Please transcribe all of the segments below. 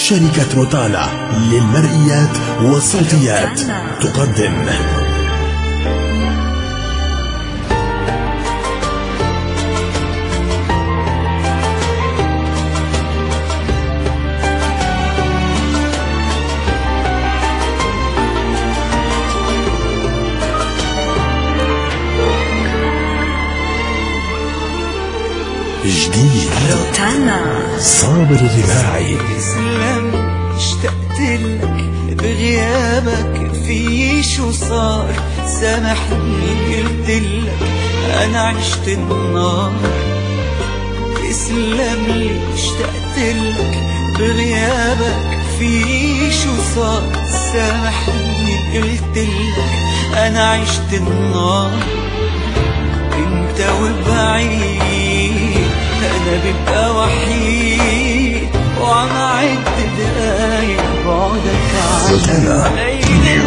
شركة روتانا للمرئيات والصوتيات تقدم جديد روتانا صابر الرباعي. تسلم اشتقت لك بغيابك في شو صار، سامحني قلت لك انا عشت النار. تسلم لي اشتقت لك بغيابك في شو صار، سامحني قلت لك انا عشت النار. انت وبعيد انا ببقى وحيد وعم اعد دقايق بعدك روتانا ليل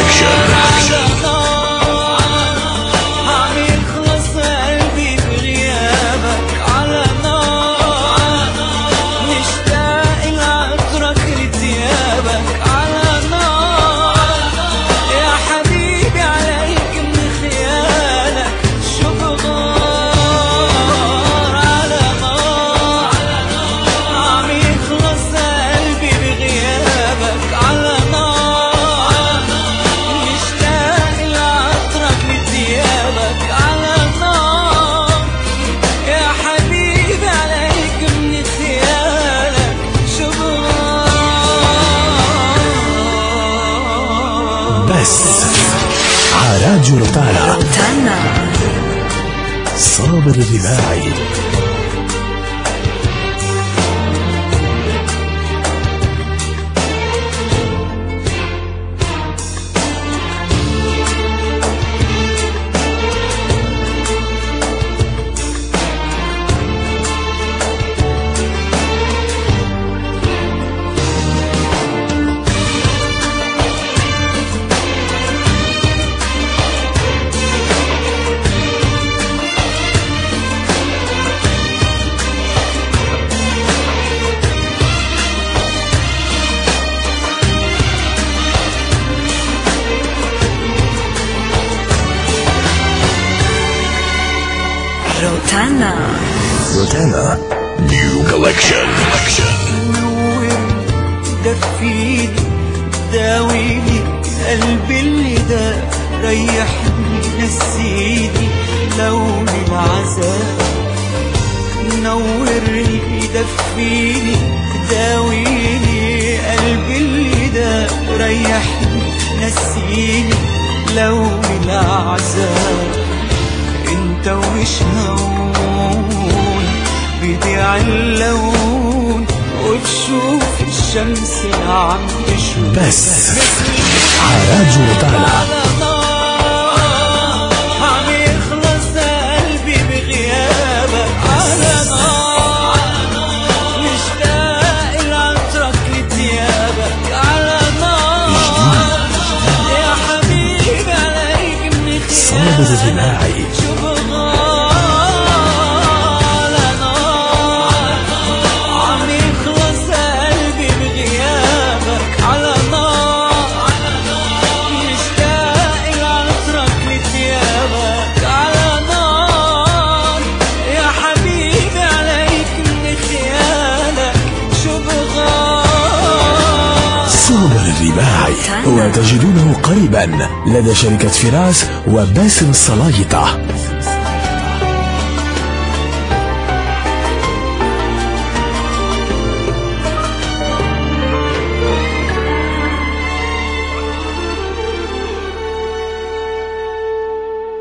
عم يخلص قلبي بغيابك على نار. مشتاق لعطرك لثيابك على نار. يا حبيبي عليك من خيالك شو بغار. بس راديو روتانا صابر الرباعي. روتانا نيو كولكشن. نور دفيني داويني قلبي اللي ده، ريحني نسيني لون العذاب. نور دفيني داويني قلبي اللي ده، ريحني نسيني لون العذاب. انت ومش هون بيضيع اللون وتشوف الشمس عم تشوف. بس راديو روتانا عم يخلص قلبي بغيابك على نار. مشتاق لعطرك لثيابك على نار. يا حبيبي عليك من صابر الرباعي. صابر الرباعي وتجدونه قريبا لدى شركة فراس وباسم الصلايطة.